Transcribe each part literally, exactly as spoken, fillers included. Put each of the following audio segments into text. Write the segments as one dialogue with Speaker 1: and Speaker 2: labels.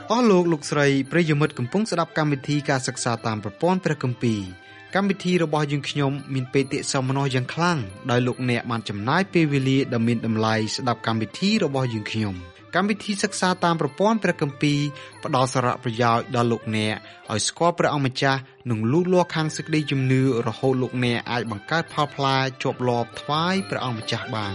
Speaker 1: អស់លោកលោកស្រីប្រិយមិត្តកំពុងស្ដាប់កម្មវិធីការសិក្សាតាមប្រព័ន្ធព្រះគម្ពីរកម្មវិធីរបស់យើងខ្ញុំមានបេតិសោមនស្សយ៉ាងខ្លាំងដោយលោកអ្នកបានចំណាយពេលវេលាដ៏មានតម្លៃស្ដាប់កម្មវិធីរបស់យើងខ្ញុំកម្មវិធីសិក្សាតាមប្រព័ន្ធព្រះគម្ពីរផ្ដល់សារៈប្រយោជន៍ដល់លោកអ្នកឲ្យស្គាល់ព្រះអង្គម្ចាស់និងលូតលាស់ខាងសេចក្តីជំនឿរហូតលោកអ្នកអាចបង្កើតផលផ្លែជាប់លាប់ថ្វាយព្រះអង្គម្ចាស់បាន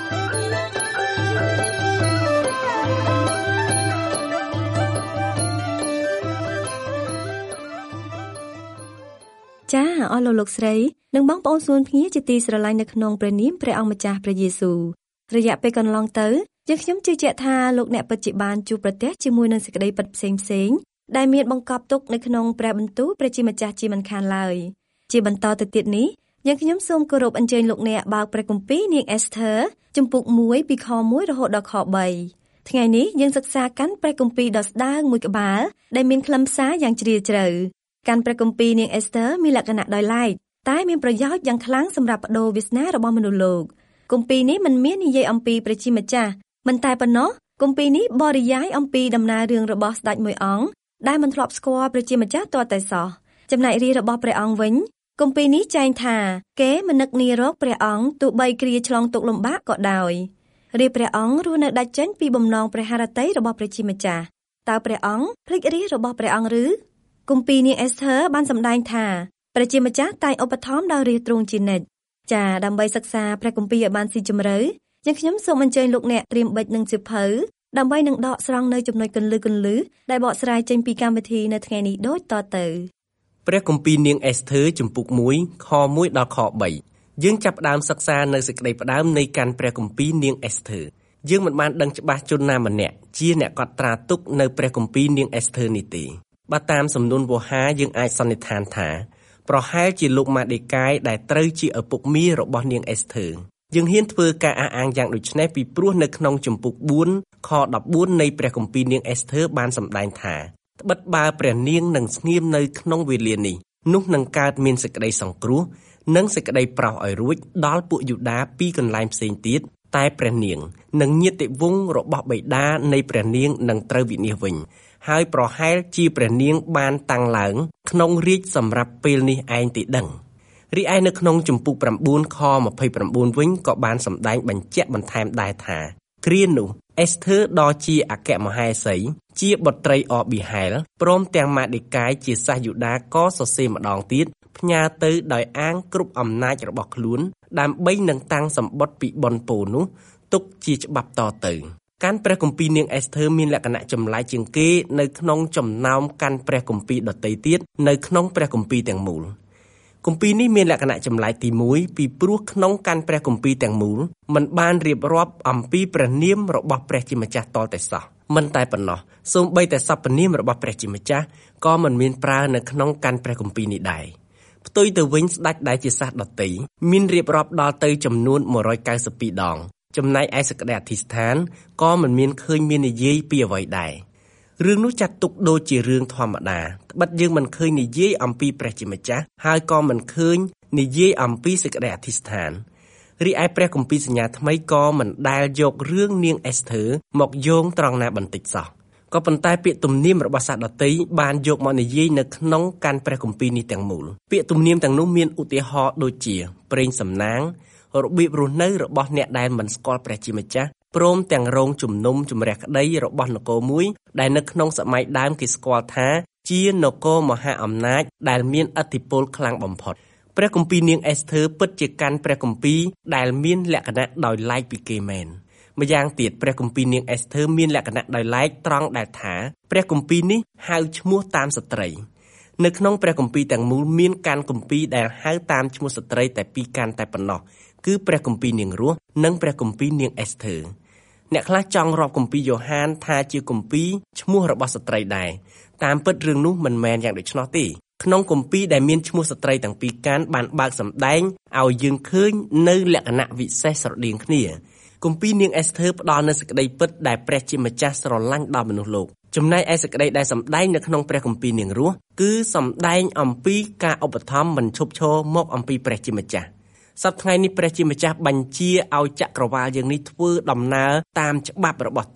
Speaker 2: ចាអស់លោកលោកស្រីនិងបងប្អូនស្នូលគ្នាជាទីស្រឡាញ់នៅក្នុងព្រះនាមព្រះអង្គម្ចាស់ព្រះយេស៊ូវរយៈពេលកន្លងទៅយើងខ្ញុំជឿជាក់ថាលោកអ្នកពិតជាបានជួបប្រទះជាមួយនឹងសេចក្តីពិតផ្សេងផ្សេងដែលមានបង្កប់ទុកនៅក្នុងព្រះបន្ទូលព្រះជាម្ចាស់ជាមិនខានឡើយជាបន្តទៅទៀតនេះយើងខ្ញុំសូមគោរពអញ្ជើញលោកអ្នកបើកព្រះគម្ពីរនាងអេសធើជំពូកមួយពីខមួយរហូតដល់ខបីថ្ងៃនេះយើងសិក្សាកាន់ព្រះគម្ពីរដ៏ស្ដើងមួយក្បាលដែលមានខ្លឹមសារយ៉ាងជ្រាលជ្រៅកាន់ព្រះគម្ពីរនាងអេសធើមានលក្ខណៈដោយឡែកតែមានប្រយោជន៍យ៉ាងខ្លាំងសម្រាប់បដូរវាសនារបស់មនុស្សលោកគម្ពីរនេះមិនមាននិយាយអំពីព្រះជាម្ចាស់មិនតែប៉ុណ្ណោះគម្ពីរនេះបរិយាយអំពីដំណើររឿងរបស់ស្ដេចមួយអង្គដែលមិនធ្លាប់ស្គាល់ព្រះជាម្ចាស់ទាល់តែសោះចំណែករាជរបស់ព្រះអង្គវិញគម្ពីរនេះចែងថាគេមិននឹកនារកព្រះអង្គទោះបីគ្រាឆ្លងទុក្ខលំបាកក៏ដោយរាជព្រះអង្គរស់នៅដាច់ចេញពីបំណងព្រះハរតីរបស់ព្រះជាម្ចាស់តើព្រះអង្គភ្លេចរាជរបស់ព្រះអង្គឬគម្ពីរនាងអេសធើបានសម្ដែងថាព្រះជាម្ចាស់តែងឧបត្ថម្ភដល់រាជទ្រង់ជានិច្ចចាដើម្បីសិក្សាព្រះគម្ពីរឲ្យបានស៊ីជម្រៅយើងខ្ញុំសូមអញ្ជើញលោកអ្នកត្រៀមប៊ិចនិងសៀវភៅដើម្បីនឹងដកស្រង់នៅចំណុចគន្លឹះគន្លឹះដែលបកស្រាយចេញពីកម្មវិធីនៅថ្ងៃនេះដូចតទៅ
Speaker 3: ព្រះគម្ពីរនាងអេសធើជំពូកមួយខមួយដល់ខបីយើងចាប់ផ្ដើមសិក្សានៅសេចក្តីផ្ដើមនៃកាន់ព្រះគម្ពីរនាងអេសធើយើងមិនបានដឹងច្បាស់ជនណាម្នាក់ជាអ្នកកត់ត្រាទុកនៅព្រះគម្ពីរនាងអេសធើនេះទេបើតាមសំនួនវោហាយើងអាចសន្និដ្ឋានថាប្រហែលជាលោកម៉ាឌេកាយដែលត្រូវជាឪពុកមារបស់នាងអេសធើយើងហ៊ានធ្វើការអះអាងយ៉ាងដូចនេះពីព្រោះនៅក្នុងជំពូកបួនខដប់បួននៃព្រះគម្ពីរនាងអេសធើបានសម្ដែងថាត្បិតបើព្រះនាងនឹងស្ងៀមនៅក្នុងវេលានេះនោះនឹងកើតមានសេចក្តីសង្គ្រោះនិងសេចក្តីប្រោសឲ្យរួចដល់ពួកយូដាពីកន្លែងផ្សេងទៀតតែព្រះនាងនិងញាតិវង្សរបស់បិតានៃព្រះនាងនឹងត្រូវវិនាសវិញហើយប្រហែលជាព្រះនាងបានតាំងឡើងក្នុងរាជសម្រាប់ពេលនេះឯងទីដឹងរីឯនៅក្នុងជំពូក៩ខម្ភៃប្រាំបួនវិញក៏បានសម្ដែងបញ្ជាក់បន្ថែមដែរថាគ្រានោះអេសធើដ៏ជាអគ្គមហេសីជាបុត្រីអប៊ីហែលព្រមទាំងម៉ាឌេកាយជាសាសយូដាក៏សរសេរម្ដងទៀតផ្ញើទៅដោយអាងគ្រប់អំណាចរបស់ខ្លួនដើម្បីនឹងតាំងសម្បត្តិពីបុណ្យពោនោះទុកជាច្បាប់តទៅកាន់ព្រះគម្ពីរនាងអេសធើមានលក្ខណៈចម្លែកជាងគេនៅក្នុងចំណោមកាន់ព្រះគម្ពីរដទៃទៀតនៅក្នុងព្រះគម្ពីរទាំងមូលគម្ពីរនេះមានលក្ខណៈចម្លែកទីមួយពីព្រោះក្នុងកាន់ព្រះគម្ពីរទាំងមូលមិនបានរៀបរាប់អំពីព្រះនាមរបស់ព្រះជាម្ចាស់តតែសោះមិនតែប៉ុណ្ណោះសូម្បីតែសព្វនាមរបស់ព្រះជាម្ចាស់ក៏មិនមានប្រើនៅក្នុងកាន់ព្រះគម្ពីរនេះដែរផ្ទុយទៅវិញស្ដេចដែលជាសាសដទៃមានរៀបរាប់ដល់ទៅចំនួនមួយរយកៅសិបពីរដងចំណែកឯសេចក្តីអធិស្ឋានក៏មិនមានឃើញមាននិយាយពីអ្វីដែររឿងនោះចាត់ទុកដូចជារឿងធម្មតាត្បិតយើងមិនឃើញនិយាយអំពីព្រះជាម្ចាស់ហើយក៏មិនឃើញនិយាយអំពីសេចក្តីអធិស្ឋានរីឯព្រះគម្ពីរសញ្ញាថ្មីក៏មិនដែលយករឿងនាងអេសធើមកយោងត្រង់ណាបន្តិចសោះក៏ប៉ុន្តែពាក្យទំនៀមរបស់សាសដទៃបានយកមកនិយាយនៅក្នុងកាន់ព្រះគម្ពីរនេះទាំងមូលពាក្យទំនៀមទាំងនោះមានឧទាហរណ៍ដូចជាព្រេងសំណាងរបៀបរស់នៅរបស់អ្នកដែលមិនស្គាល់ព្រះជាម្ចាស់ព្រមទាំងរងជំនុំជម្រះក្តីរបស់នគរមួយដែលនៅក្នុងសម័យដើមគេស្គាល់ថាជានគរមហាអំណាចដែលមានឥទ្ធិពលខ្លាំងបំផុតព្រះគម្ពីរនាងអេសធើពិតជាកាន់ព្រះគម្ពីរដែលមានលក្ខណៈដោយឡែកពីគេមែនម្យ៉ាងទៀតព្រះគម្ពីរនាងអេសធើមានលក្ខណៈដោយឡែកត្រង់ដែលថាព្រះគម្ពីរនេះហៅឈ្មោះតាមស្ត្រីនៅក្នុងព្រះគម្ពីរទាំងមូលមានកាន់គម្ពីរដែលហៅតាមឈ្មោះស្ត្រីតែពីរកាន់តែប៉ុណ្ណោះគឺព្រះគម្ពីរនាងរស់និងព្រះគម្ពីរនាងអេសធើអ្នកខ្លះចង់រាប់គម្ពីរយ៉ូហានថាជាគម្ពីរឈ្មោះរបស់ស្ត្រីដែរតាមពិតរឿងនោះមិនមែនយ៉ាងដូច្នោះទេក្នុងគម្ពីរដែលមានឈ្មោះស្ត្រីទាំងពីរកាន់បានបើកសម្ដែងឲ្យយើងឃើញនៅលក្ខណៈវិសេសស្រដៀងគ្នាគម្ពីរនាងអេសធើផ្ដល់នូវសេចក្តីពិតដែលព្រះជាម្ចាស់ស្រឡាញ់ដល់មនុស្សលោកចំណែកឯសេចក្តីដែលសម្ដែងនៅក្នុងព្រះគម្ពីរនាងរស់គឺសម្ដែងអំពីការឧបត្ថម្ភមិនឈប់ឈរមកអំពីព្រះជាម្ចាស់សប្តាហ៍ថ្ងៃនេះព្រះជាម្ចាស់បញ្ជាឲ្យចក្រវាលយើងនេះធ្វើដំណើរតាមច្បាប់របស់ទ្រង់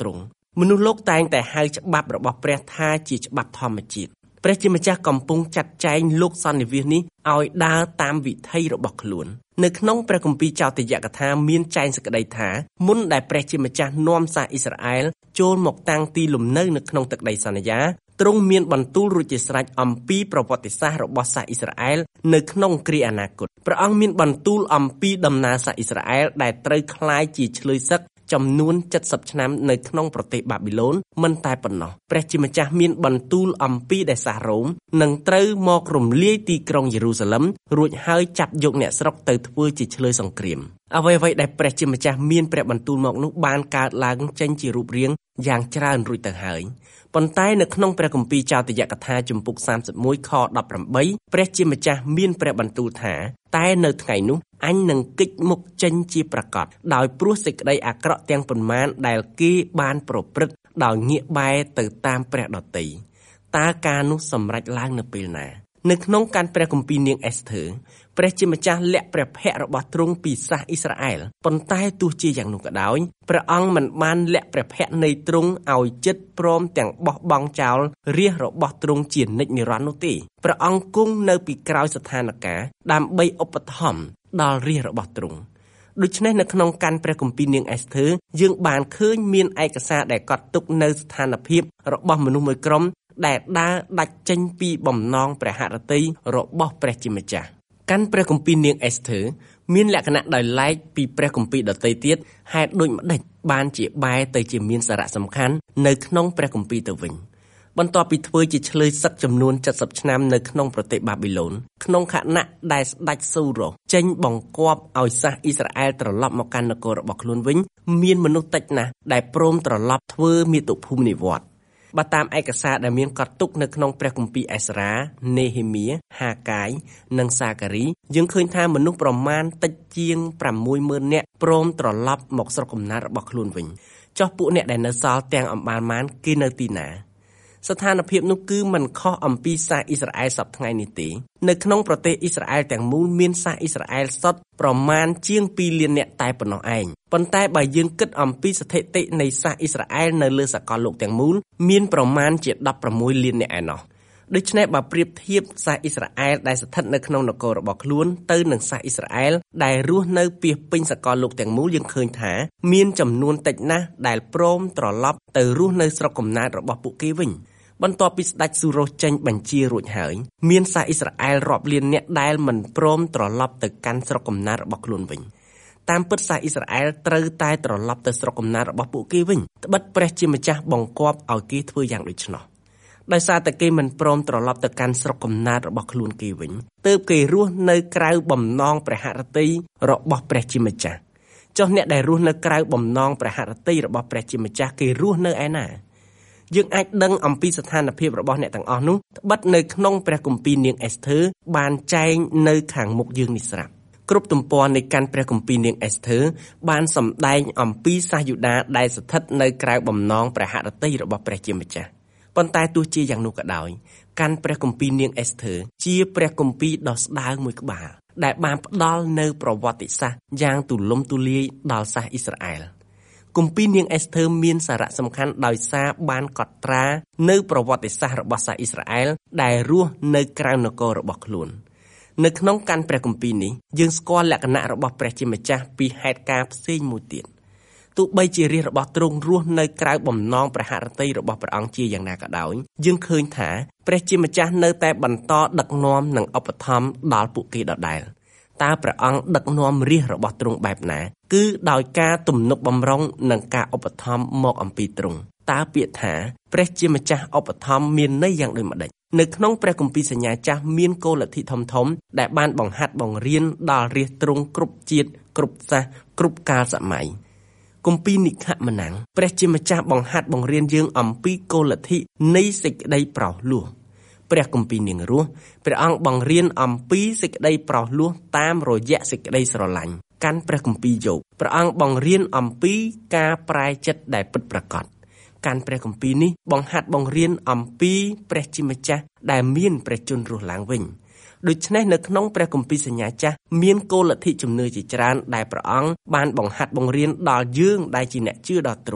Speaker 3: មនុស្សលោកតែងតែហៅច្បាប់របស់ព្រះថាជាច្បាប់ធម្មជាតិព្រះជាម្ចាស់កំពុងចាត់ចែងលោកសន្និវាសនេះឲ្យដើរតាមវិថីរបស់ខ្លួននៅក្នុងព្រះគម្ពីរចោទយកថាមានចែងសេចក្តីថាមុនដែលព្រះជាម្ចាស់នាំសាសអ៊ីស្រាអែលចូលមកតាំងទីលំនៅនៅក្នុងទឹកដីសន្យាទ្រង់មានបន្ទូលរួចជាស្រេចអំពីប្រវត្តិសាស្ត្ររបស់សាសអ៊ីស្រាអែលនៅក្នុងគ្រាអនាគតព្រះអង្គមានបន្ទូលអំពីដំណើរសាសអ៊ីស្រាអែលដែលត្រូវក្លាយជាឆ្លើយសឹកចំនួនเจ็ดสิบឆ្នាំនៅក្នុងប្រទេសបាប៊ីឡូនមិនតែប៉ុណ្ណោះព្រះជាម្ចាស់មានបន្ទូលអំពីដែលសាសរ៉ូមនឹងត្រូវមករំលាយទីក្រុងយេរូសាឡឹមរួចហើយចាប់យកអ្នកស្រុកទៅធ្វើជាឆ្លើយសង្គ្រាមអ្វីៗដែលព្រះជាម្ចាស់មានព្រះបន្ទូលមកនោះបានកើតឡើងចេញជារូបរាងយ៉ាងច្រើនរួចទៅហើយប៉ុន្តែនៅក្នុងព្រះគម្ពីរចោទយកថាជំពូកសាមសិបមួយខដប់ប្រាំបីព្រះជាម្ចាស់មានព្រះបន្ទូលថាតែនៅថ្ងៃនោះអញនឹងគេចមុខចេញជាប្រកាសដោយព្រោះសេចក្តីអាក្រក់ទាំងប៉ុន្មានដែលគេបានប្រព្រឹត្តដោយងាកបែរទៅតាមព្រះដតីតើការនោះសម្រេចឡើងនៅពេលណានៅក្នុងការព្រះគម្ពីរនាងអេសធើព្រះជាម្ចាស់លាក់ព្រះភ័ក្ត្ររបស់ទ្រង់ពីសាសអ៊ីស្រាអែលប៉ុន្តែទោះជាយ៉ាងនោះក៏ដោយព្រះអង្គមិនបានលាក់ព្រះភ័ក្ត្រនៃទ្រង់ឲ្យចិត្តព្រមទាំងបោះបង់ចោលរាជរបស់ទ្រង់ជានិច្ចនិរន្តរ៍នោះទេព្រះអង្គគង់នៅពីក្រោយស្ថានភាពដើម្បីឧបត្ថម្ភដល់រាជរបស់ទ្រង់ដូច្នេះនៅក្នុងកាន់ព្រះគម្ពីរនាងអេសធើយើងបានឃើញមានឯកសារដែលកត់ទុកនៅស្ថានភាពរបស់មនុស្សមួយក្រុមដែលដើរដាច់ចេញពីបំណងព្រះហឫទ័យរបស់ព្រះជាម្ចាស់កាន់ព្រះគម្ពីរនាងអេសធើមានលក្ខណៈដោយឡែកពីព្រះគម្ពីរដទៃទៀតហេតុដូចម្ដេចបានជាបែរទៅជាមានសារៈសំខាន់នៅក្នុងព្រះគម្ពីរទៅវិញបន្ទាប់ពីធ្វើជាឆ្លើយសឹកចំនួនเจ็ดสิบឆ្នាំនៅក្នុងប្រទេសបាប៊ីឡូនក្នុងខណៈដែលស្ដេចសូរ៉ូចេញបង្គាប់ឲ្យសាសអ៊ីស្រាអែលត្រឡប់មកកាន់នគររបស់ខ្លួនវិញមានមនុស្សតិចណាស់ដែលព្រមត្រឡប់ធ្វើមាតុភូមិនិវត្តន៍បើតាមឯកសារដែលមានកត់ទុកនៅក្នុងព្រះគម្ពីរអេសរ៉ា នេហេមៀ ហាកាយនិងសាការីយើងឃើញថាមនុស្សប្រមាណតិចជាងប្រាំមួយម៉ឺននាក់ព្រមត្រឡប់មកស្រុកកំណើតរបស់ខ្លួនវិញចុះពួកអ្នកដែលនៅសល់ទាំងអម្បាលម៉ានគេនៅទីណាស្ថានភាពនោះគឺមិនខុសអំពីសាសអ៊ីស្រាអែលសពថ្ងៃនេះទេនៅក្នុងប្រទេសអ៊ីស្រាអែលទាំងមូលមានសាសអ៊ីស្រាអែលសុទ្ធប្រមាណជាងពីរលាននាក់តែប៉ុណ្ណោះឯងប៉ុន្តែបើយើងគិតអំពីស្ថិតិនៃសាសអ៊ីស្រាអែលនៅលើសកលលោកទាំងមូលមានប្រមាណជាដប់ប្រាំមួយលាននាក់ឯណោះដូច្នេះបើប្រៀបធៀបសាសអ៊ីស្រាអែលដែលស្ថិតនៅក្នុងនគររបស់ខ្លួនទៅនឹងសាសអ៊ីស្រាអែលដែលរស់នៅពាសពេញសកលលោកទាំងមូលយើងឃើញថាមានចំនួនតិចណាស់ដែលព្រមត្រឡប់ទៅរស់នៅស្រុកកំណើតរបស់ពួកគេវិញបន្ទាប់ពីស្ដេចស៊ូរ៉ូចេញបញ្ជារួចហើយមានសាសអ៊ីស្រាអែលរាប់លាននាក់ដែលមិនព្រមត្រឡប់ទៅកាន់ស្រុកកំណើតរបស់ខ្លួនវិញតាមពិតសាសអ៊ីស្រាអែលត្រូវតែត្រឡប់ទៅស្រុកកំណើតរបស់ពួកគេវិញត្បិតព្រះជាម្ចាស់បង្គាប់ឲ្យគេធ្វើយ៉ាងដូច្នោះដោយសារតែគេមិនព្រមត្រឡប់ទៅកាន់ស្រុកកំណើតរបស់ខ្លួនគេវិញទើបគេរស់នៅក្រៅបំណងព្រះហឫទ័យរបស់ព្រះជាម្ចាស់ចុះអ្នកដែលរស់នៅក្រៅបំណងព្រះហឫទ័យរបស់ព្រះជាម្ចាស់គេរស់នៅឯណាយើងអាចដឹងអំពីស្ថានភាពរបស់អ្នកទាំងអស់នោះត្បិតនៅក្នុងព្រះគម្ពីរនាងអេសធើបានចែងនៅខាងមុខយើងនេះស្រាប់គ្រប់ទំព័រនៃកាន់ព្រះគម្ពីរនាងអេសធើបានសម្ដែងអំពីសាសយូដាដែលស្ថិតនៅក្រៅបំណងព្រះហឫទ័យរបស់ព្រះជាម្ចាស់ប៉ុន្តែទោះជាយ៉ាងនោះក៏ដោយកាន់ព្រះគម្ពីរនាងអេសធើជាព្រះគម្ពីរដ៏ស្ដើងមួយក្បាលដែលបានផ្ដល់នៅប្រវត្តិសាស្ត្រយ៉ាងទូលំទូលាយដល់សាសអ៊ីស្រាអែលគម្ពីរនាងអេសធើមានសារៈសំខាន់ដោយសារបានកត់ត្រានៅប្រវត្តិសាស្ត្ររបស់សាសអ៊ីស្រាអែលដែលរស់នៅក្រៅនគររបស់ខ្លួននៅក្នុងកាន់ព្រះគម្ពីរនេះយើងស្គាល់លក្ខណៈរបស់ព្រះជាម្ចាស់ពីហេតុការណ៍ផ្សេងមួយទៀតទោះបីជារាជរបស់ទ្រង់រស់នៅក្រៅបំណងព្រះហឫទ័យរបស់ព្រះអង្គជាយ៉ាងណាក៏ដោយយើងឃើញថាព្រះជាម្ចាស់នៅតែបន្តដឹកនាំនិងឧបត្ថម្ភដល់ពួកគេដដែលតើព្រះអង្គដឹកនាំរាជរបស់ទ្រង់បែបណាគឺដោយការទំនុកបម្រុងនិងការឧបត្ថម្ភមកអំពីទ្រង់តើពាក្យថាព្រះជាម្ចាស់ឧបត្ថម្ភមានន័យយ៉ាងដូចម្តេចនៅក្នុងព្រះគម្ពីរសញ្ញាចាស់មានគោលលទ្ធិធំធំដែលបានបង្ហាត់បង្រៀនដល់រាជទ្រង់គ្រប់ជាតិគ្រប់សាសគ្រប់កាលសម័យគម្ពីរនិខមណាំងព្រះជាម្ចាស់បង្ហាត់បង្រៀនយើងអំពីគោលលទ្ធិនៃសេចក្តីប្រោសលោះព្រះគម្ពីរនាងរស់ព្រះអង្គបង្រៀនអំពីសេចក្តីប្រោសលោះតាមរយៈសេចក្តីស្រឡាញ់កាន់ព្រះគម្ពីរយោបព្រះអង្គបង្រៀនអំពីការប្រែចិត្តដែលពិតប្រាកដកាន់ព្រះគម្ពីរនេះបង្ហាត់បង្រៀនអំពីព្រះជាម្ចាស់ដែលមានព្រះជន្មរស់ឡើងវិញដូច្នេះនៅក្នុងព្រះគម្ពីរសញ្ញាចាស់មានគោលលទ្ធិជំនឿជាច្រើនដែលព្រះអង្គបានបង្ហាត់បង្រៀនដល់យើងដែលជាអ្នកជឿដល់ទ្រង់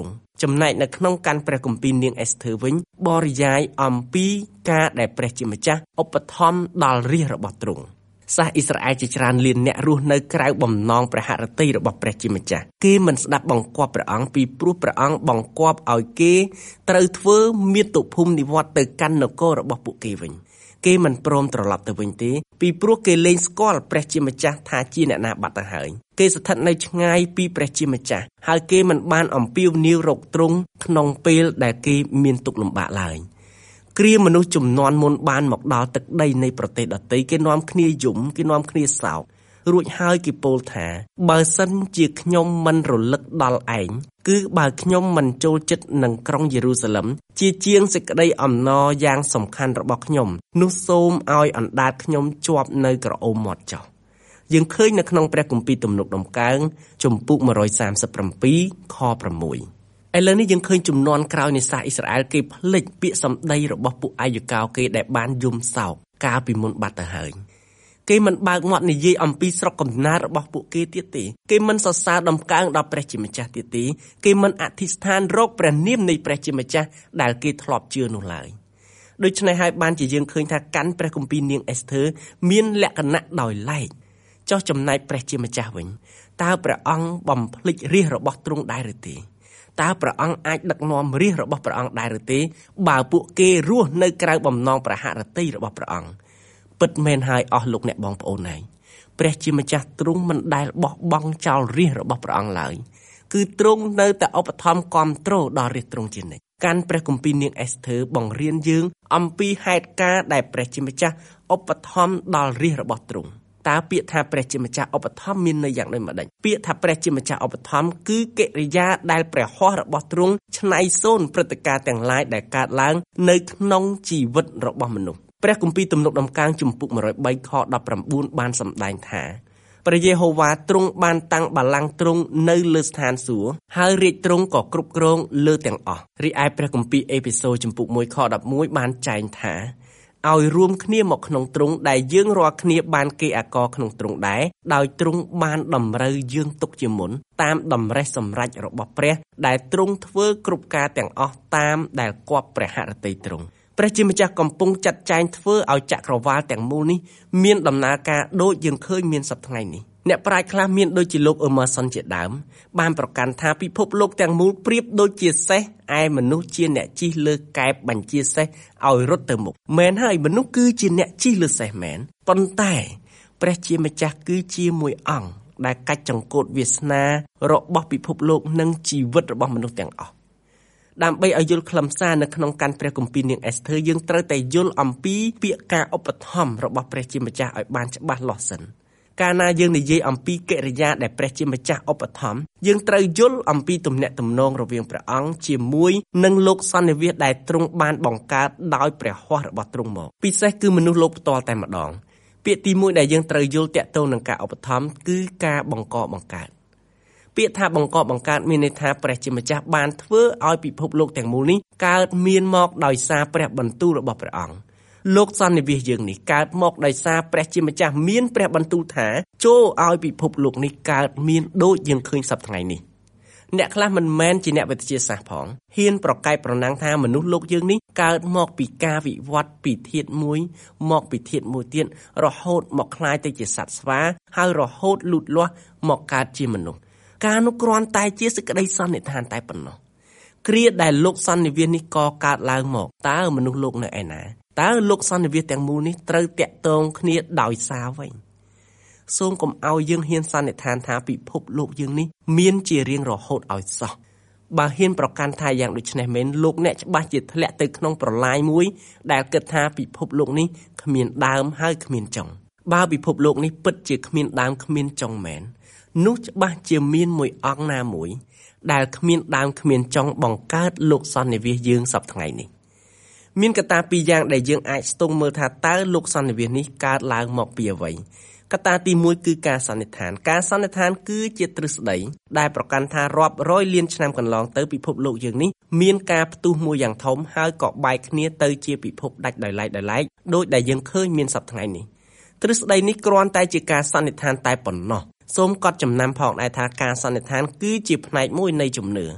Speaker 3: ចំណែកនៅក្នុងកាន់ព្រះគម្ពីរនាងអេសធើវិញបរិយាយអំពីការដែលព្រះជាម្ចាស់ឧបត្ថម្ភដល់រាជរបស់ទ្រង់សាសអ៊ីស្រាអែលជាច្រើនលានអ្នករស់នៅក្រៅបំណងព្រះហឫទ័យរបស់ព្រះជាម្ចាស់គេមិនស្ដាប់បង្គាប់ព្រះអង្គពីព្រោះព្រះអង្គបង្គាប់ឲ្យគេត្រូវធ្វើមាតុភូមិនិវត្តទៅកាន់នគររបស់ពួកគេវិញគេមិនព្រមត្រឡប់ទៅវិញទេពីព្រោះគេលែងស្គាល់ព្រះជាម្ចាស់ថាជាអ្នកណាបាត់ទៅហើយគេស្ថិតនៅឆ្ងាយពីព្រះជាម្ចាស់ហើយគេមិនបានអំពាវនាវរកទ្រង់ក្នុងពេលដែលគេមានទុក្ខលំបាកឡើយគ្រាមនុស្សជំនាន់មុនបានមកដល់ទឹកដីនៃប្រទេសដទៃគេនាំគ្នាយំគេនាំគ្នាសោករួចហើយគេពោលថាបើសិនជាខ្ញុំមិនរលឹកដល់ឯងគឺបើខ្ញុំមិនចូលចិត្តនឹងក្រុងយេរូសាឡិមជាជាងសេចក្តីអំណរយ៉ាងសំខាន់របស់ខ្ញុំនោះសូមឲ្យអណ្ដាតខ្ញុំជាប់នៅក្រអូមមាត់ចុះយើងឃើញនៅក្នុងព្រះគម្ពីរទំនុកដំកើងជំពូកone thirty-sevenខsixឥឡូវនេះយើងឃើញជំនាន់ក្រោយនៃសាសអ៊ីស្រាអែលគេភ្លេចពាក្យសម្ដីរបស់ពួកអាយុកោគេដែលបានយំសោកកាលពីមុនបាត់ទៅហើយគេមិនបើកមាត់និយាយអំពីស្រុកកំណើតរបស់ពួកគេទៀតទេគេមិនសរសើរដំកើងដល់ព្រះជាម្ចាស់ទៀតទេគេមិនអធិស្ឋានរកព្រះនាមនៃព្រះជាម្ចាស់ដែលគេធ្លាប់ជឿនោះឡើយដូច្នេះហើយបានជាយើងឃើញថាកាន់ព្រះគម្ពីរនាងអេសធើមានលក្ខណៈដោយឡែកចុះចំណែកព្រះជាម្ចាស់វិញតើព្រះអង្គបំភ្លេចរាជរបស់ទ្រង់ដែរឬទេតើព្រះអង្គអាចដឹកនាំរាជរបស់ព្រះអង្គដែរឬទេបើពួកគេរស់នៅក្រៅបំណងព្រះហឫទ័យរបស់ព្រះអង្គពិតមែនហើយអស់លោកអ្នកបងប្អូនហើយព្រះជាម្ចាស់ទ្រង់មិនដែលបោះបង់ចោលរាជរបស់ព្រះអង្គឡើយគឺទ្រង់នៅតែឧបត្ថម្ភគាំទ្រដល់រាជទ្រង់ជានិច្ចកាន់ព្រះគម្ពីរនាងអេសធើបង្រៀនយើងអំពីហេតុការណ៍ដែលព្រះជាម្ចាស់ឧបត្ថម្ភដល់រាជរបស់ទ្រង់តើពាក្យថាព្រះជាម្ចាស់ឧបត្ថម្ភមានន័យយ៉ាងដូចម្តេចពាក្យថាព្រះជាម្ចាស់ឧបត្ថម្ភគឺកិរិយាដែលព្រះហស្ថរបស់ទ្រង់ឆ្នៃសូន្យព្រឹត្តិការណ៍ទាំងឡាយដែលកើតឡើងនៅក្នុងជីវិតរបស់មនុស្សព្រះគម្ពីរទំនុកដំកើងជំពូកone oh threeខnineteenបានសម្ដែងថាព្រះយេហូវ៉ាទ្រង់បានតាំងបល្ល័ង្កទ្រង់នៅលើស្ថានសួគ៌ហើយរាជទ្រង់ក៏គ្រប់គ្រងលើទាំងអស់រីឯព្រះគម្ពីរអេភេសូជំពូកoneខelevenបានចែងថាឲ្យរួមគ្នាមកក្នុងទ្រង់ដែលយើងរាល់គ្នាបានគេអាករក្នុងទ្រង់ដែរដោយទ្រង់បានតម្រូវយើងទុកជាមុនតាមតម្រេះសម្រេចរបស់ព្រះដែលទ្រង់ធ្វើគ្រប់ការទាំងអស់តាមដែលគប្ព្រះហឫទ័យទ្រង់ព្រះជាម្ចាស់កំពុងចាត់ចែងធ្វើឲ្យចក្រវាឡទាំងមូលនេះមានដំណើរការដូចយើងឃើញមានសប្តាហ៍ថ្ងៃនេះអ្នកប្រាជ្ញខ្លះមានដូចជាលោក Emerson ជាដើមបានប្រកាន់ថាពិភពលោកទាំងមូលប្រៀបដូចជាសេះឯមនុស្សជាអ្នកជិះលើកែបបញ្ជាសេះឲ្យរត់ទៅមុខមែនហើយមនុស្សគឺជាអ្នកជិះលើសេះមែនប៉ុន្តែព្រះជាម្ចាស់គឺជាមួយអង្គដែលកាច់ចង្កូតវាសនារបស់ពិភពលោកនិងជីវិតរបស់មនុស្សទាំងអស់ដើម្បីឲ្យយល់ខ្លឹមសារនៅក្នុងកាន់ព្រះគម្ពីរនាងអេសធើយើងត្រូវតែយល់អំពីពាក្យការឧបត្ថម្ភរបស់ព្រះជាម្ចាស់ឲ្យបានច្បាស់លាស់សិនកាលណាយើងនិយាយអំពីកិរិយាដែលព្រះជាម្ចាស់ឧបត្ថម្ភយើងត្រូវយល់អំពីទំនាក់ទំនងរវាងព្រះអង្គជាមួយនឹងលោកសន្និវាសដែលទ្រង់បានបង្កើតដោយព្រះហស្ថរបស់ទ្រង់មកពិសេសគឺមនុស្សលោកផ្ទាល់តែម្ដងពាក្យទីមួយដែលយើងត្រូវយល់តាក់ទងនឹងការឧបត្ថម្ភគឺការបង្កបង្កើតពាក្យថាបង្កបង្កើតមានន័យថាព្រះជាម្ចាស់បានធ្វើឲ្យពិភពលោកទាំងមូលនេះកើតមានមកដោយសារព្រះបន្ទូលរបស់ព្រះអង្គលោកសន្និវាសយើងនេះកើតមកដោយសារព្រះជាម្ចាស់មានព្រះបន្ទូលថាចូលឲ្យពិភពលោកនេះកើតមានដូចយើងឃើញសប្តាហ៍ថ្ងៃនេះអ្នកខ្លះមិនមែនជាអ្នកវិទ្យាសាស្ត្រផងហ៊ានប្រកែកប្រណាំងថាមនុស្សលោកយើងនេះកើតមកពីការវិវត្តពីធាតុមួយមកពីធាតុមួយទៀតរហូតមកคล้ายទៅជាសត្វស្វាហើយរហូតលូតលាស់មកកើតជាមនុស្សការនោះគ្រាន់តែជាសេចក្តីសន្និដ្ឋានតែប៉ុណ្ណោះគ្រាដែលលោកសន្និវាសនេះក៏កើតឡើងមកតើមនុស្សលោកនៅឯណាតើលោកសន្និវាសទាំងមូលនេះត្រូវតាក់ទងគ្នាដោយសារវិញសូមកុំឲ្យយើងហ៊ានសន្និដ្ឋានថាពិភពលោកយើងនេះមានជារៀងរហូតឲ្យសោះបើហ៊ានប្រកាន់ថាយ៉ាងដូចនេះមែនលោកអ្នកច្បាស់ជាធ្លាក់ទៅក្នុងប្រឡាយមួយដែលគិតថាពិភពលោកនេះគ្មានដើមហើយគ្មានចុងបើពិភពលោកនេះពិតជាគ្មានដើមគ្មានចុងមែននោះច្បាស់ជាមានមួយអង្គណាមួយដែលគ្មានដើមគ្មានចុងបង្កើតលោកសន្និវាសយើងសប្តាហ៍ថ្ងៃនេះមានកត្តាពីរយ៉ាងដែលយើងអាចស្ទង់មើលថាតើលោកសន្និវាសនេះកើតឡើងមកពីអ្វីកត្តាទីមួយគឺការសន្និដ្ឋានការសន្និដ្ឋានគឺជាទ្រឹស្ដីដែលប្រកាន់ថារាប់រយលានឆ្នាំកន្លងទៅពិភពលោកយើងនេះមានការផ្ទុះមួយយ៉ាងធំហើយក៏បែកគ្នាទៅជាពិភពដាច់ដោយឡែកដោយឡែកដោយដែលយើងឃើញមានសប្តាហ៍ថ្ងៃនេះទ្រឹស្ដីនេះគ្រាន់តែជាការសន្និដ្ឋានតែប៉ុណ្ណោះសូមកត់ចំណាំផងដែរថាការសន្និដ្ឋានគឺជាផ្នែកមួយនៃជំនឿ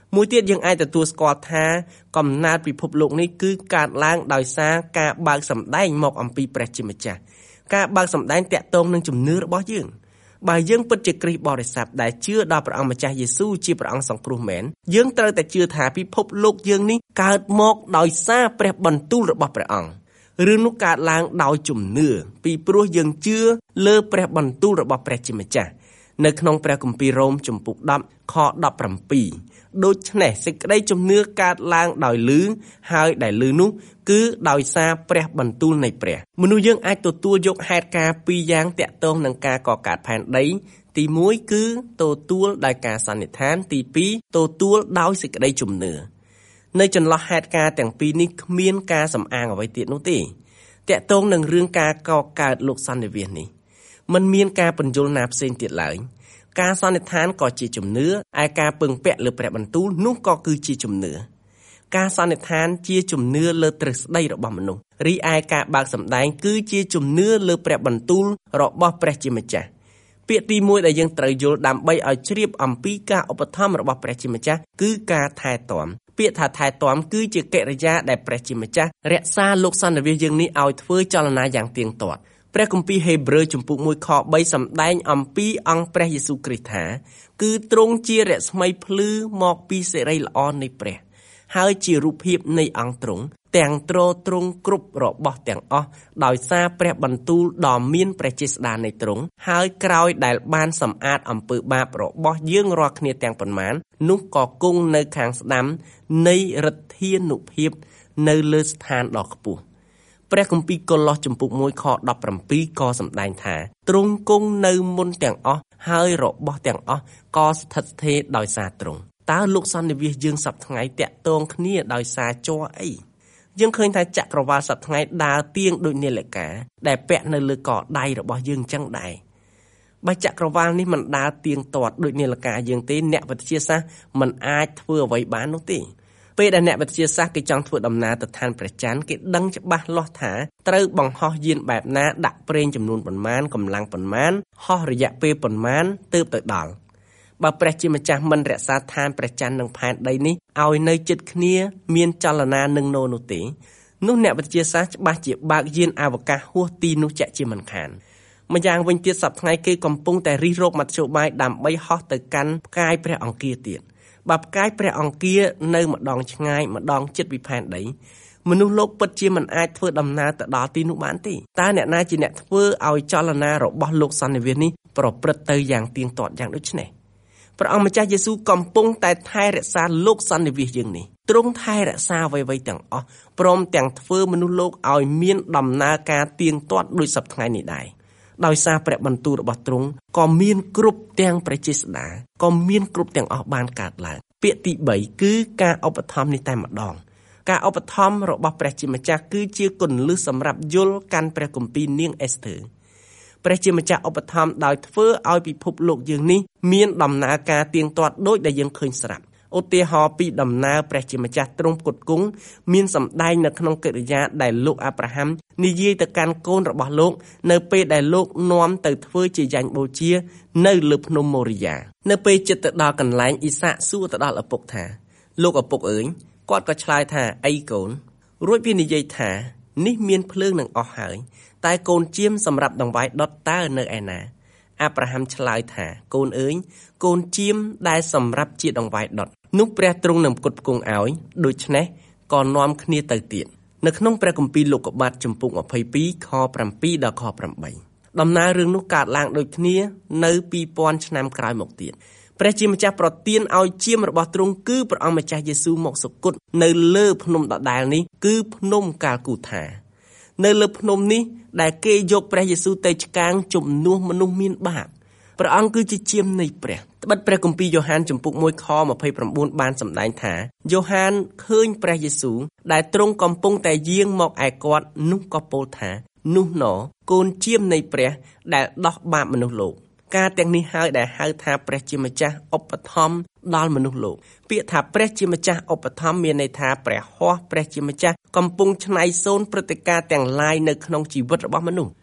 Speaker 3: មួយទៀតយើងអាចទទួលស្គាល់ថាកំណើតពិភពលោកនេះគឺកើតឡើងដោយសារការបើកសម្ដែងមកអំពីព្រះជាម្ចាស់ការបើកសម្ដែងតាក់ទងនឹងជំនឿរបស់យើងបើយើងពិតជាគ្រីស្ទបរិស័ទដែលជឿដល់ព្រះអង្គម្ចាស់យេស៊ូវជាព្រះអង្គសង្គ្រោះមែនយើងត្រូវតែជឿថាពិភពលោកយើងនេះកើតមកដោយសារព្រះបន្ទូលរបស់ព្រះអង្គឬនោះកើតឡើងដោយជំនឿពីព្រោះយើងជឿលើព្រះបន្ទូលរបស់ព្រះជាម្ចាស់នៅក្នុងព្រះគម្ពីររ៉ូមជំពូកដប់ខដប់ប្រាំពីរដូច្នេះសេចក្តីជំនឿកើតឡើងដោយឮហើយដែលឮនោះគឺដោយសារព្រះបន្ទូលនៃព្រះមនុស្សយើងអាចទទួលយកហេតុការណ៍ពីរយ៉ាងតាក់ទងនឹងការកកើតផែនដីទីមួយគឺទទួលដោយការសន្និដ្ឋានទីពីរទទួលដោយសេចក្តីជំនឿនៅចន្លោះហេតុការណ៍ទាំងពីរនេះគ្មានការសំអាងអ្វីទៀតនោះទេតាក់ទងនឹងរឿងការកកើតលោកសន្និវាសនេះมันមានការបញ្យល់ណាផ្សេងទៀតឡើយការសន្និដ្ឋានក៏ជាជំនឿឯការពឹងពាក់លើព្រះបន្ទូលនោះក៏គឺជាជំនឿការសន្និដ្ឋានជាជំនឿលើទ្រឹស្ដីរបស់មនុស្សរីឯការបើកសម្ដែងគឺជាជំនឿលើព្រះបន្ទូលរបស់ព្រះជាម្ចាស់ពាក្យទីមួយដែលយើងត្រូវយល់ដើម្បីឲ្យជ្រាបអំពីការឧបត្ថម្ភរបស់ព្រះជាម្ចាស់គឺការថែទាំពាក្យថាថែទាំគឺជាកិរិយាដែលព្រះជាម្ចាស់រក្សាលោកសន្និវាសយើងនេះឲ្យធ្វើចលនាយ៉ាងទៀងទាត់ព្រះគម្ពីរហេព្រើរជំពូកមួយខបីសម្ដែងអំពីអង្គព្រះយេស៊ូវគ្រីស្ទថាគឺទ្រង់ជារស្មីភ្លឺមកពីសិរីល្អនៃព្រះហើយជារូបភាពនៃអង្គទ្រង់ទាំងទ្រទ្រង់គ្រប់របស់ទាំងអស់ដោយសារព្រះបន្ទូលដ៏មានព្រះចេស្តានៃទ្រង់ហើយក្រោយដែលបានសម្អាតអំពើបាបរបស់យើងរាល់គ្នាទាំងប៉ុន្មាននោះក៏គង់នៅខាងស្ដាំនៃឫទ្ធានុភាពនៅលើស្ថានដ៏ខ្ពស់ព្រះគម្ពីរកូឡូសជំពូកមួយខដប់ប្រាំពីរក៏សម្ដែងថាទ្រង់គង់នៅមុនទាំងអស់ហើយរបស់ទាំងអស់ក៏ស្ថិតស្ថេរដោយសារទ្រង់តើលោកសន្និវាសយើងសប្តាហ៍ថ្ងៃតាក់ទងគ្នាដោយសារជ័រអីយើងឃើញថាចក្រវាឡសប្តាហ៍ថ្ងៃដើរទៀងដូចនាឡិកាដែលពាក់នៅលើកដៃរបស់យើងអញ្ចឹងដែរបើចក្រវាឡនេះមិនដើរទៀងទាត់ដូចនាឡិកាយើងទេអ្នកវិទ្យាសាស្ត្រមិនអាចធ្វើអ្វីបាននោះទេពេលដែលអ្នកវិទ្យាសាស្ត្រគេចង់ធ្វើដំណើរទៅឋានព្រះច័ន្ទគេដឹងច្បាស់លាស់ថាត្រូវបង្ហោះយានបែបណាដាក់ប្រេងចំនួនប៉ុន្មានកម្លាំងប៉ុន្មានហោះរយៈពេលប៉ុន្មានទើបទៅដល់បើព្រះជាម្ចាស់មិនរក្សាឋានព្រះច័ន្ទនិងផែនដីនេះឲ្យនៅជិតគ្នាមានចលនានឹងណូនោះទេនោះអ្នកវិទ្យាសាស្ត្រច្បាស់ជាបើកយានអវកាសហួសទីនោះចាក់ជាមិនខានម្យ៉ាងវិញទៀតសប្តាហ៍ថ្ងៃគេកំពុងតែរិះរោបមធ្យោបាយដើម្បីហោះទៅកាន់ផ្កាយព្រះអង្គាទៀតបើផ្កាយព្រះអង្គានៅម្ដងឆ្ងាយម្ដងជិតពីផែនដីមនុស្សលោកពិតជាមិនអាចធ្វើដំណើរទៅដល់ទីនោះបានទេតើអ្នកណាជាអ្នកធ្វើឲ្យចលនារបស់លោកសន្និវាសនេះប្រព្រឹត្តទៅយ៉ាងទៀងទាត់យ៉ាងដូចនេះព្រះអង្គម្ចាស់យេស៊ូវកំពុងតែថែរក្សាលោកសន្និវាសយើងនេះទ្រង់ថែរក្សាអ្វីៗទាំងអស់ព្រមទាំងធ្វើមនុស្សលោកឲ្យមានដំណើរការទៀងទាត់ដូចសប្តាហ៍ថ្ងៃនេះដែរដោយសារព្រះបន្ទូលរបស់ទ្រង់ក៏មានគ្រប់ទាំងព្រះចេស្តាក៏មានគ្រប់ទាំងអស់បានកើតឡើងពាក្យទីបីគឺការឧបត្ថម្ភនេះតែម្ដងការឧបត្ថម្ភរបស់ព្រះជាម្ចាស់គឺជាគន្លឹះសម្រាប់យល់កាន់ព្រះគម្ពីរនាងអេស្ធើព្រះជាម្ចាស់ឧបត្ថម្ភដោយធ្វើឲ្យពិភពលោកយើងនេះមានដំណើរការទៀងទាត់ដូចដែលយើងឃើញស្រាប់ឧទាហរណ៍ពីដំណើរព្រះជាម្ចាស់ទ្រង់ផ្គត់ផ្គង់មានសម្ដែងនៅក្នុងកិរិយាដែលលោកអាប់រ៉ាហាំនិយាយទៅកាន់កូនរបស់លោកនៅពេលដែលលោកនាំទៅធ្វើជាយ៉ាញ់បូជានៅលើភ្នំម៉ូរីយ៉ានៅពេលជិតទៅដល់កន្លែងអ៊ីសាក់សួរទៅដល់ឪពុកថាលោកឪពុកអើយគាត់ក៏ឆ្លើយថាអីកូនរួចវានិយាយថានេះមានភ្លើងនឹងអស់ហើយតែកូនជៀមសម្រាប់ដង្វាយដុតតើនៅឯណាអាប់រ៉ាហាំឆ្លើយថាកូនអើយកូនជៀមដែលសម្រាប់ជាដង្វាយដុតនោះព្រះទ្រង់នឹងផ្គត់ផ្គង់ឲ្យដូច្នេះក៏នាំគ្នាទៅទៀតនៅក្នុងព្រះគម្ពីរលោកុបាទជំពូកម្ភៃពីរខប្រាំពីរដល់ខប្រាំបីដំណើររឿងនោះកើតឡើងដូចគ្នានៅពីរពាន់ឆ្នាំក្រោយមកទៀតព្រះជាម្ចាស់ប្រទានឲ្យជាមរបស់ទ្រង់គឺព្រះអង្គម្ចាស់យេស៊ូវមកសុគតនៅលើភ្នំដដែលនេះគឺភ្នំកាល់គូថានៅលើភ្នំនេះដែលគេយកព្រះយេស៊ូវទៅឆ្កាងជំនួសមនុស្សមានបាបព្រះអង្គគឺជាជាមនៃព្រះត្បិតព្រះគម្ពីរយ៉ូហានជំពូកមួយខម្ភៃប្រាំបួនបានសម្ដែងថាយ៉ូហានឃើញព្រះយេស៊ូវដែលទ្រង់កំពុងតែយាងមកឯគាត់នោះក៏ពោលថានោះណកូនជាមនៃព្រះដែលដោះបាបមនុស្សលោកការទាំងនេះហើយដែលហៅថាព្រះជាម្ចាស់ឧបត្ថម្ភដល់មនុស្សលោកពាក្យថាព្រះជាម្ចាស់ឧបត្ថម្ភមានន័យថាព្រះហស្ថព្រះជាម្ចាស់កំពុងច្នៃសូនព្រឹត្តិការណ៍ទាំងឡាយនៅក្នុងជីវិតរបស់មនុស្ស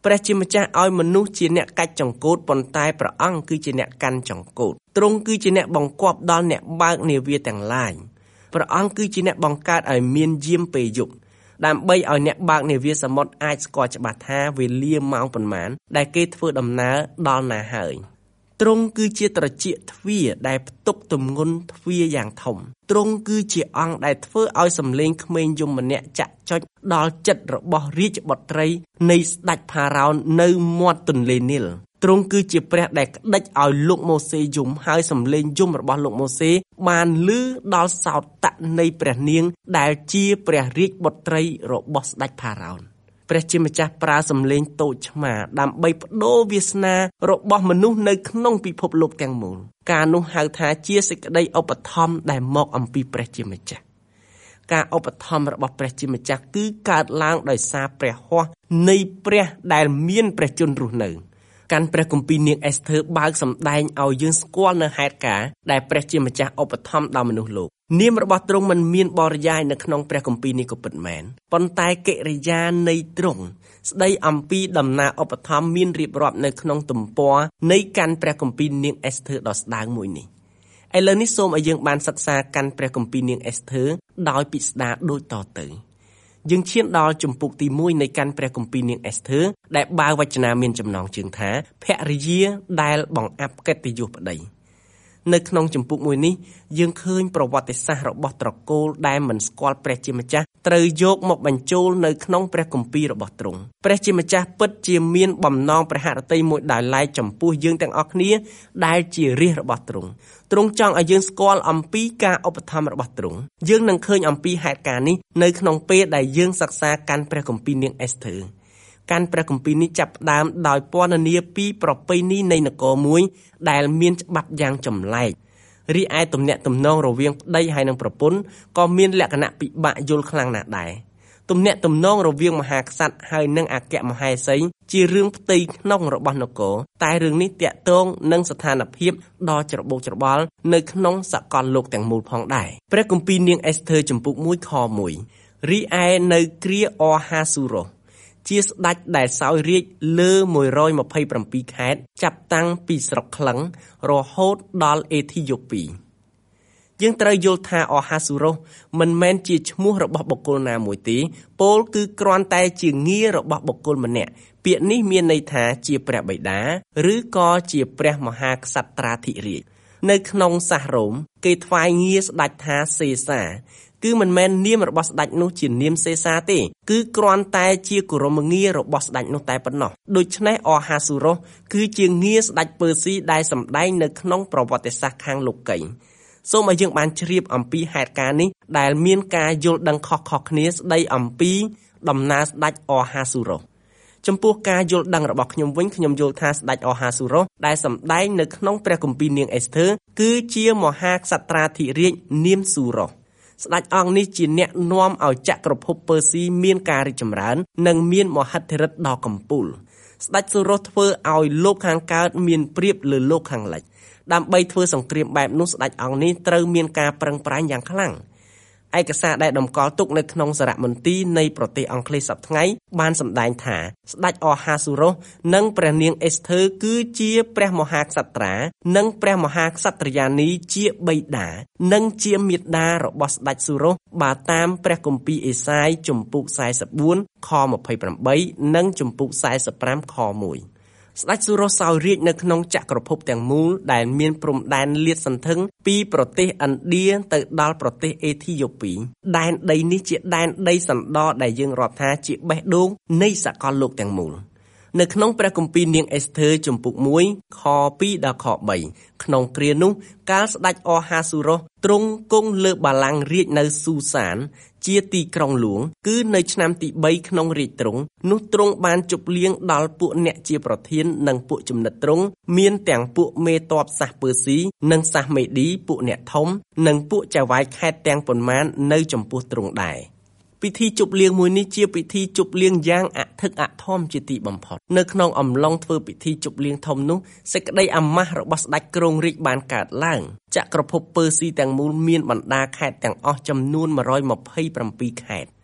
Speaker 3: ព្រះជាម្ចាស់ឲ្យមនុស្សជាអ្នកកាច់ចង្កូតប៉ុន្តែព្រះអង្គគឺជាអ្នកកាន់ចង្កូតទ្រង់គឺជាអ្នកបង្គាប់ដល់អ្នកបើកនាវាទាំងឡាយព្រះអង្គគឺជាអ្នកបង្កើតឲ្យមានយាមពេលយប់ដើម្បីឲ្យអ្នកបើកនាវាសមុទ្រអាចស្គាល់ច្បាស់ថាវេលាម៉ោងប៉ុន្មានដែលគេធ្វើដំណើរដល់ណាហើយទ្រង់គឺជាត្រចៀកទ្វារដែលផ្ទុកទម្ងន់ទ្វារយ៉ាងធំទ្រង់គឺជាអង្គដែលធ្វើឲ្យសំឡេងក្មេងយំម្នាក់ចាក់ចុចដល់ចិត្តរបស់រាជបុត្រីនៃស្ដេចផារ៉ោននៅមាត់ទន្លេនីលទ្រង់គឺជាព្រះដែលក្តិចឲ្យលោកម៉ូសេយំហើយសំឡេងយំរបស់លោកម៉ូសេបានឮដល់សោតៈនៃព្រះនាងដែលជាព្រះរាជបុត្រីរបស់ស្ដេចផារ៉ោនព្រះជាម្ចាស់ប្រើសំឡេងតូចឆ្មាដើម្បីបដូរវាសនារបស់មនុស្សនៅក្នុងពិភពលោកទាំងមូលការនោះហៅថាជាសេចក្តីឧបត្ថម្ភដែលមកអំពីព្រះជាម្ចាស់ការឧបត្ថម្ភរបស់ព្រះជាម្ចាស់គឺកើតឡើងដោយសារព្រះហស្ថនៃព្រះដែលមានព្រះជន្មរស់នៅកាន់ព្រះគម្ពីរនាងអេសធើបើកសម្ដែងឲ្យយើងស្គាល់នៅហេតុការណ៍ដែលព្រះជាម្ចាស់ឧបត្ថម្ភដល់មនុស្សលោកនាមរបស់ទ្រង់មិនមានបរិយាយនៅក្នុងព្រះគម្ពីរនេះក៏ពិតមែនប៉ុន្តែកិរិយានៃទ្រង់ស្ដីអំពីដំណើរឧបត្ថម្ភមានរៀបរាប់នៅក្នុងទំព័រនៃកាន់ព្រះគម្ពីរនាងអេសធើដ៏ស្ដើងមួយនេះឥឡូវនេះសូមឲ្យយើងបានសិក្សាកាន់ព្រះគម្ពីរនាងអេសធើដោយពិស្ដារដូចតទៅយើងឈានដល់ជំពូកទីមួយនៃកាន់ព្រះគម្ពីរនាងអេសធើដែលបើវចនាមានចំណងជើងថាភរិយាដែលបង្អាប់កិត្តិយសប្តីនៅក្នុងជំពូកមួយនេះយើងឃើញប្រវត្តិសាស្ត្ររបស់ត្រកូលដែលមិនស្គាល់ព្រះជាម្ចាស់ត្រូវយកមកបញ្ចូលនៅក្នុងព្រះគម្ពីររបស់ទ្រង់ព្រះជាម្ចាស់ពិតជាមានបំណងព្រះហឫទ័យមួយដោយឡែកចំពោះយើងទាំងអស់គ្នាដែលជារាជរបស់ទ្រង់ទ្រង់ចង់ឲ្យយើងស្គាល់អំពីការឧបត្ថម្ភរបស់ទ្រង់យើងនឹងឃើញអំពីហេតុការណ៍នេះនៅក្នុងពេលដែលយើងសិក្សាកាន់ព្រះគម្ពីរនាងអេសធើកាន់ព្រះគម្ពីរនេះចាប់ផ្ដើមដោយពណ៌នាពីប្រពៃណីនៃនគរមួយដែលមានច្បាប់យ៉ាងចម្លែករីឯទំនាក់ទំនងរវាងប្តីហើយនិងប្រពន្ធក៏មានលក្ខណៈពិបាកយល់ខ្លាំងណាស់ដែរទំនាក់ទំនងរវាងមហាក្សត្រហើយនិងអគ្គមហេសីជារឿងផ្ទៃក្នុងរបស់នគរតែរឿងនេះតាក់ទងនឹងស្ថានភាពដ៏ច្របូកច្របល់នៅក្នុងសកលលោកទាំងមូលផងដែរព្រះគម្ពីរនាងអេសធើជំពូកមួយខមួយរីឯនៅគ្រាអហាស៊ូរ៉ូសជាស្ដេចដែលសោយរាជ្យលើមួយរយម្ភៃប្រាំពីរខេត្តចាប់តាំងពីស្រុកក្លឹងរហូតដល់អេធីយ៉ូពីយើងត្រូវយល់ថាអហាស៊ូរ៉ូសមិនមែនជាឈ្មោះរបស់បុគ្គលណាមួយទេពោលគឺគ្រាន់តែជាងាររបស់បុគ្គលម្នាក់ពាក្យនេះមានន័យថាជាព្រះបិតាឬក៏ជាព្រះមហាក្សត្រាធិរាជនៅក្នុងសាសរ៉ូមគេថ្វាយងារស្ដេចថាសេសាគឺមិនមែននាមរបស់ស្ដេចនោះជានាមសេសាទេគឺគ្រាន់តែជាគោរមងាររបស់ស្ដេចនោះតែប៉ុណ្ណោះដូច្នេះអហាស៊ូរ៉ូសគឺជាងារស្ដេចពើស៊ីដែលសម្ដែងនៅក្នុងប្រវត្តិសាស្ត្រខាងលោកីសូមឲ្យយើងបានជ្រាបអំពីហេតុការណ៍នេះដែលមានការយល់ដឹងខុសៗគ្នាស្ដីអំពីដំណើរស្ដេចអហាស៊ូរ៉ូសចំពោះការយល់ដឹងរបស់ខ្ញុំវិញខ្ញុំយល់ថាស្ដេចអហាស៊ូរ៉ូសដែលសម្ដែងនៅក្នុងព្រះគម្ពីរនាងអេសធើគឺជាមហាក្សត្រាធិរាជនាមស៊ូរ៉ូសស្ដេចអង្គនេះជាអ្នកនាំឲ្យចក្រភពពើស៊ីមានការរីកចម្រើននិងមានមហិទ្ធិឫទ្ធិដ៏កំពូលស្ដេចស៊ូរ៉ូសធ្វើឲ្យលោកខាងកើតមានប្រៀបលើលោកខាងលិចដើម្បីធ្វើសង្គ្រាមបែបនោះស្ដេចអង្គនេះត្រូវមានការប្រឹងប្រែងយ៉ាងខ្លាំងឯកសារដែលតម្កល់ទុកនៅក្នុងសារមន្ទីរនៃប្រទេសអង់គ្លេសសប្តាហ៍ថ្ងៃបានសម្ដែងថាស្ដេចអហាស៊ូរ៉ូសនិងព្រះនាងអេសធើគឺជាព្រះមហាក្សត្រានិងព្រះមហាក្សត្រិយានីជាបិតានិងជាមាតារបស់ស្ដេចស៊ូរ៉ូសបើតាមព្រះគម្ពីរអេសាយជំពូកសែសិបបួនខម្ភៃប្រាំបីនិងជំពូកសែសិបប្រាំខមួយស្ដេចស៊ូរ៉ូសសោយរាជ្យនៅក្នុងចក្រភពទាំងមូលដែលមានព្រំដែនលាតសន្ធឹងពីប្រទេសឥណ្ឌាទៅដល់ប្រទេសអេធីយ៉ូពីដែនដីនេះជាដែនដីសណ្ដោដែលយើងរាប់ថាជាបេះដូងនៃសកលលោកទាំងមូលនៅក្នុងព្រះគម្ពីរនាងអេសធើជំពូកមួយខពីរដល់ខបីក្នុងគ្រានោះកាលស្ដេចអហាស៊ូរ៉ូសទ្រង់គង់លើបល្ល័ង្ករាជនៅស៊ូសានជាទីក្រុងហ្លួងគឺនៅឆ្នាំទីបីក្នុងរាជទ្រង់នោះទ្រង់បានជប់លៀងដល់ពួកអ្នកជាប្រធាននិងពួកចំណិតទ្រង់មានទាំងពួកមេទ័ពសាសពើស៊ីនិងសាសមេឌីពួកអ្នកធំនិងពួកចៅហ្វាយខេត្តទាំងប៉ុន្មាននៅចំពោះទ្រង់ដែរពិធីជប់លៀងមួយនេះជាពិធីជប់លៀងយ៉ាងអធិកអធមជាទីបំផុតនៅក្នុងអំឡុងធ្វើពិធីជប់លៀងធំនោះសេចក្តីអាម៉ាស់របស់ស្ដេចគ្រងរាជ្យបានកើតឡើងចក្រភពពើស៊ីទាំងមូលមានបណ្ដាខេត្តទាំងអស់ចំនួនមួយរយម្ភៃប្រាំពីរខេត្ត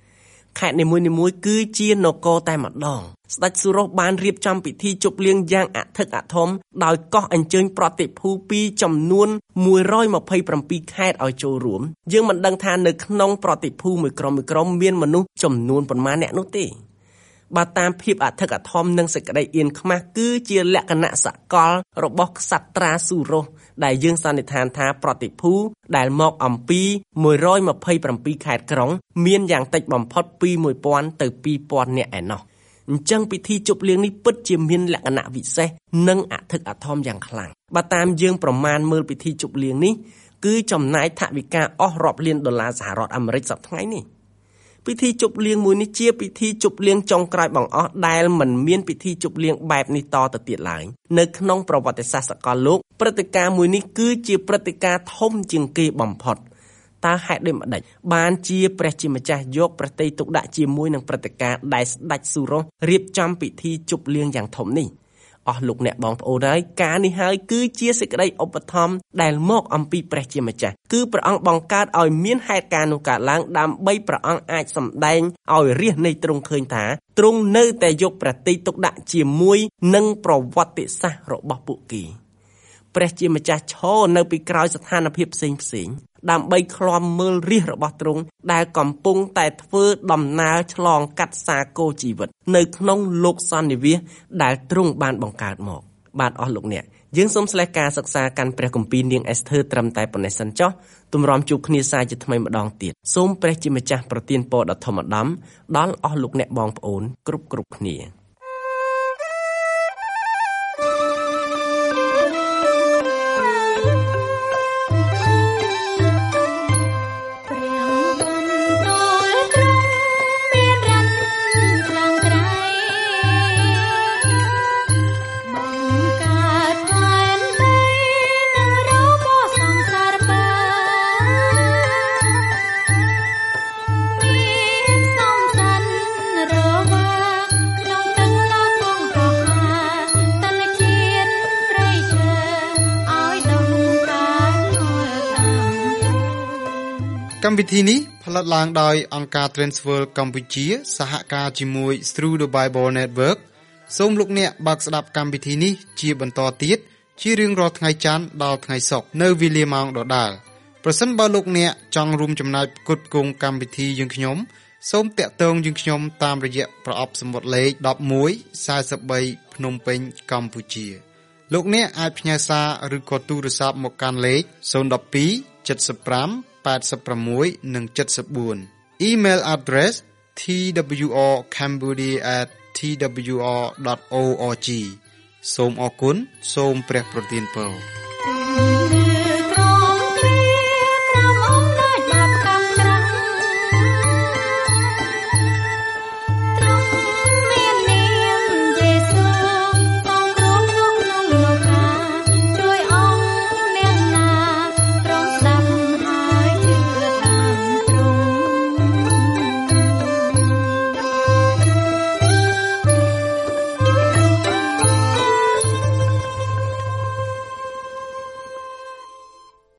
Speaker 3: ខេត្តនីមួយៗគឺជានគរតែម្ដងស្ដេចសុរោះបានរៀបចំពិធីជប់លៀងយ៉ាងអធិកអធមដោយកោះអញ្ជើញប្រតិភូពីចំនួនមួយរយម្ភៃប្រាំពីរខេត្តឲ្យចូលរួមយើងមិនដឹងថានៅក្នុងប្រតិភូមួយក្រុមមួយក្រុមមានមនុស្សចំនួនប៉ុន្មានអ្នកនោះទេបើតាមភាពអធិកអធមនិងសេចក្តីអៀនខ្មាស់គឺជាលក្ខណៈសកលរបស់ក្សត្រាសុរោះដែលយើងសន្និដ្ឋានថាប្រតិភូដែលមកអំពីមួយរយម្ភៃប្រាំពីរខេត្តក្រុងមានយ៉ាងតិចបំផុតពីមួយពាន់ទៅពីរពាន់នាក់ឯណោះអញ្ចឹងពិធីជប់លៀងនេះពិតជាមានលក្ខណៈវិសេសនិងអធិកអធមយ៉ាងខ្លាំងបើតាមយើងប្រមាណមើលពិធីជប់លៀងនេះគឺចំណាយថវិកាអស់រាប់លានដុល្លារសហរដ្ឋអាមេរិកសប្តាហ៍ថ្ងៃនេះពិធីជប់លៀងមួយនេះជាពិធីជប់លៀងចុងក្រោយបង្អស់ដែលមិនមានពិធីជប់លៀងបែបនេះតទៅទៀតឡើយនៅក្នុងប្រវត្តិសាស្ត្រសកលលោកព្រឹត្តិការណ៍មួយនេះគឺជាព្រឹត្តិការណ៍ធំជាងគេបំផុតតើហេតុដូចម្ដេចបានជាព្រះជាម្ចាស់យកព្រះទ័យទុកដាក់ជាមួយនឹងព្រឹត្តិការណ៍ដែលស្ដេចសុរោះរៀបចំពិធីជប់លៀងយ៉ាងធំនេះអស់លោកអ្នកបងប្អូនហើយការនេះហើយគឺជាសេចក្តីឧបត្ថម្ភដែលមកអំពីព្រះជាម្ចាស់គឺព្រះអង្គបង្កើតឲ្យមានហេតុការណ៍នោះកើតឡើងដើម្បីព្រះអង្គអាចសម្ដែងឲ្យរាជនៃទ្រង់ឃើញថាទ្រង់នៅតែយកព្រះទ័យទុកដាក់ជាមួយនឹងប្រវត្តិសាស្ត្ររបស់ពួកគេព្រះជាម្ចាស់ឈរនៅពីក្រោយស្ថានភាពផ្សេងផ្សេងដើម្បីឃ្លាំមើលរាជរបស់ទ្រង់ដែលកំពុងតែធ្វើដំណើរឆ្លងកាត់សាគរជីវិតនៅក្នុងលោកសន្និវាសដែលទ្រង់បានបង្កើតមកបាទអស់លោកអ្នកយើងសូមស្លេះការសិក្សាកាន់ព្រះគម្ពីរនាងអេសធើរត្រឹមតែប៉ុណ្ណេះសិនចុះទម្រាំជួបគ្នាសាជាថ្មីម្ដងទៀតសូមព្រះជាម្ចាស់ប្រទានពរដ៏ធម្មដំដល់អស់លោកអ្នកបងប្អូនគ្រប់គ្រប់គ្នា
Speaker 1: កម្មវិធីនេះផលិតឡើងដោយអង្គការ Transworld កម្ពុជាសហការជាមួយ Through the Bible Network សូមលោកអ្នកបើកស្ដាប់កម្មវិធីនេះជាបន្តទៀតជារៀងរាល់ថ្ងៃច័ន្ទដល់ថ្ងៃសុក្រនៅវេលាម៉ោងដដែលប្រសិនបើលោកអ្នកចង់រួមចំណែកផ្គត់ផ្គង់កម្មវិធីយើងខ្ញុំសូមតាក់ទងយើងខ្ញុំតាមរយៈប្រអប់សំបុត្រលេខដប់មួយ ៤៣ភ្នំពេញកម្ពុជាលោកអ្នកអាចផ្ញើសារឬក៏ទូរស័ព្ទមកកាន់លេខศูนย์ หนึ่ง สอง เจ็ด ห้า แปด หก និង เจ็ด สี่ Email address t w r cambodia at t w r dot org សូមអរគុណសូមព្រះប្រទានពរ